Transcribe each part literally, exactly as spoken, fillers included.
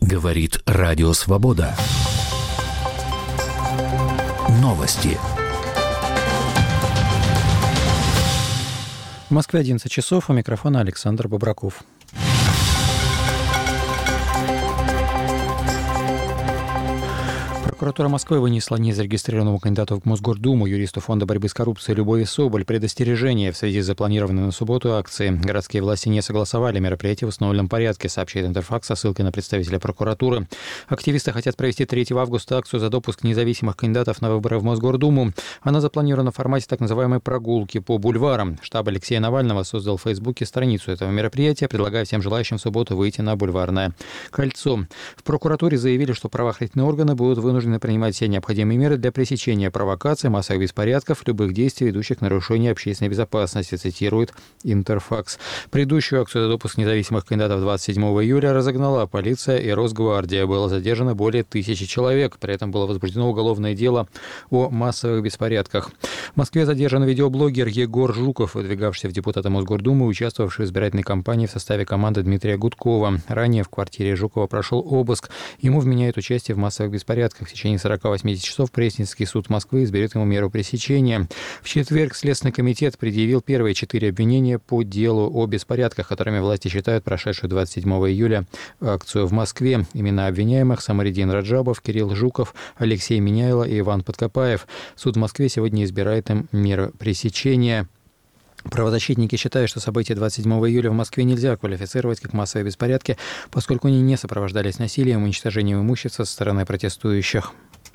Говорит Радио Свобода. Новости. В Москве одиннадцать часов, у микрофона Александр Бобраков. Прокуратура Москвы вынесла незарегистрированному кандидату в Мосгордуму, юристу Фонда борьбы с коррупцией Любови Соболь, предостережение в связи с запланированной на субботу акцией. Городские власти не согласовали мероприятие в установленном порядке, сообщает Интерфакс со ссылкой на представителя прокуратуры. Активисты хотят провести третьего августа акцию за допуск независимых кандидатов на выборы в Мосгордуму. Она запланирована в формате так называемой прогулки по бульварам. Штаб Алексея Навального создал в Фейсбуке страницу этого мероприятия, предлагая всем желающим в субботу выйти на Бульварное кольцо. В прокуратуре заявили, что правоохранительные органы будут вынуждены принимать все необходимые меры для пресечения провокаций, массовых беспорядков, любых действий, ведущих к нарушению общественной безопасности, цитирует Интерфакс. Предыдущую акцию за допуск независимых кандидатов двадцать седьмого июля разогнала полиция и Росгвардия. Было задержано более тысячи человек. При этом было возбуждено уголовное дело о массовых беспорядках. В Москве задержан видеоблогер Егор Жуков, выдвигавшийся в депутаты Мосгордумы, участвовавший в избирательной кампании в составе команды Дмитрия Гудкова. Ранее в квартире Жукова прошел обыск. Ему вменяют участие в массовых беспорядках. В течение сорок-восемь часов Пресненский суд Москвы изберет ему меру пресечения. В четверг Следственный комитет предъявил первые четыре обвинения по делу о беспорядках, которыми власти считают прошедшую двадцать седьмого июля акцию в Москве. Имена обвиняемых: Самаридин Раджабов, Кирилл Жуков, Алексей Миняйло и Иван Подкопаев. Суд в Москве сегодня избирает им меру пресечения. Правозащитники считают, что события двадцать седьмого июля в Москве нельзя квалифицировать как массовые беспорядки, поскольку они не сопровождались насилием и уничтожением имущества со стороны протестующих.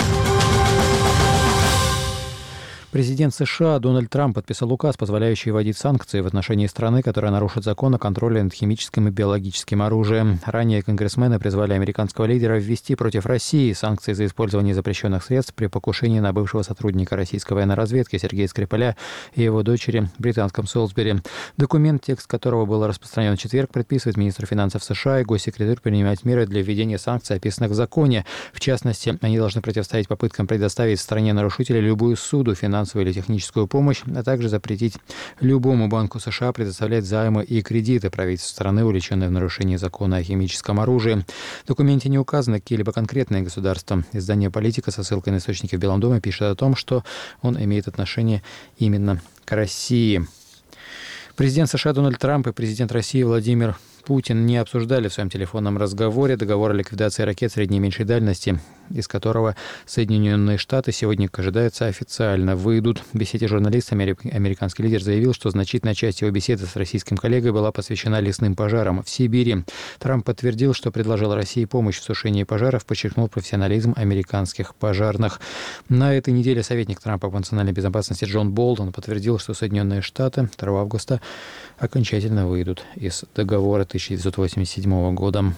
Президент США Дональд Трамп подписал указ, позволяющий вводить санкции в отношении страны, которая нарушит закон о контроле над химическим и биологическим оружием. Ранее конгрессмены призвали американского лидера ввести против России санкции за использование запрещенных средств при покушении на бывшего сотрудника российской военной разведки Сергея Скрипаля и его дочери в британском Солсбери. Документ, текст которого был распространен в четверг, предписывает министру финансов США и госсекретарю принимать меры для введения санкций, описанных в законе. В частности, они должны противостоять попыткам предоставить стране нарушителя любую суду, финансовую или техническую помощь, а также запретить любому банку США предоставлять займы и кредиты правительству страны, увлеченной в нарушении закона о химическом оружии. В документе не указаны какие-либо конкретные государства. Издание «Политика» со ссылкой на источники в Белом доме пишет о том, что он имеет отношение именно к России. Президент США Дональд Трамп и президент России Владимир Путин не обсуждали в своем телефонном разговоре договор о ликвидации ракет средней и меньшей дальности, из которого Соединенные Штаты сегодня, ожидается, официально выйдут. В беседе с журналистами американский лидер заявил, что значительная часть его беседы с российским коллегой была посвящена лесным пожарам в Сибири. Трамп подтвердил, что предложил России помощь в тушении пожаров, подчеркнул профессионализм американских пожарных. На этой неделе советник Трампа по национальной безопасности Джон Болтон подтвердил, что Соединенные Штаты второго августа окончательно выйдут из договора тысяча девятьсот восемьдесят седьмого года.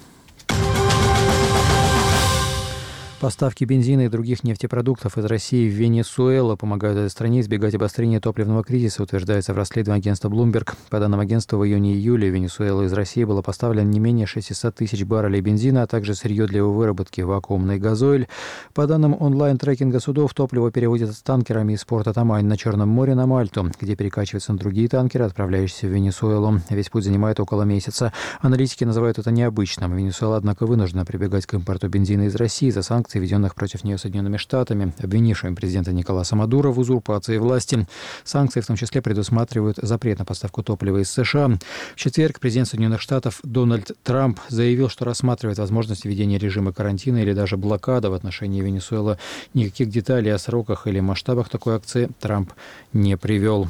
Поставки бензина и других нефтепродуктов из России в Венесуэлу помогают этой стране избегать обострения топливного кризиса, утверждается в расследовании агентства Bloomberg. По данным агентства, в июне и июле в Венесуэлу из России было поставлено не менее шестьсот тысяч баррелей бензина, а также сырье для его выработки, вакуумный газоиль. По данным онлайн-трекинга судов, топливо переводят с танкерами из порта Тамань на Черном море на Мальту, где перекачиваются на другие танкеры, отправляющиеся в Венесуэлу. Весь путь занимает около месяца. Аналитики называют это необычным. Венесуэла, однако, вынуждена прибегать к импорту бензина из России за санкции, введенных против нее Соединенными Штатами, обвинившими президента Николаса Мадуро в узурпации власти. Санкции в том числе предусматривают запрет на поставку топлива из США. В четверг президент Соединенных Штатов Дональд Трамп заявил, что рассматривает возможность введения режима карантина или даже блокада в отношении Венесуэлы. Никаких деталей о сроках или масштабах такой акции Трамп не привел.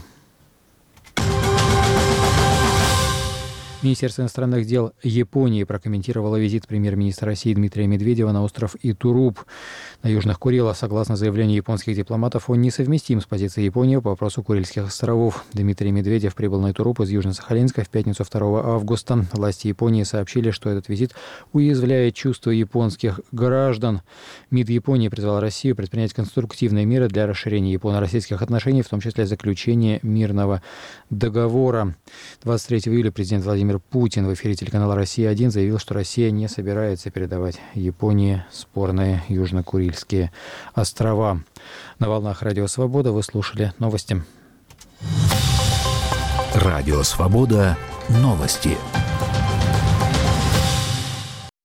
Министерство иностранных дел Японии прокомментировало визит премьер-министра России Дмитрия Медведева на остров Итуруп на Южных Курилах. Согласно заявлению японских дипломатов, он несовместим с позицией Японии по вопросу Курильских островов. Дмитрий Медведев прибыл на Итуруп из Южно-Сахалинска в пятницу второго августа. Власти Японии сообщили, что этот визит уязвляет чувства японских граждан. МИД Японии призвал Россию предпринять конструктивные меры для расширения японо-российских отношений, в том числе заключения мирного договора. двадцать третьего июля президент Владимир Путин в эфире телеканала «Россия один» заявил, что Россия не собирается передавать Японии спорные Южно-Курильские острова. На волнах Радио Свобода вы слушали новости. Радио Свобода. Новости.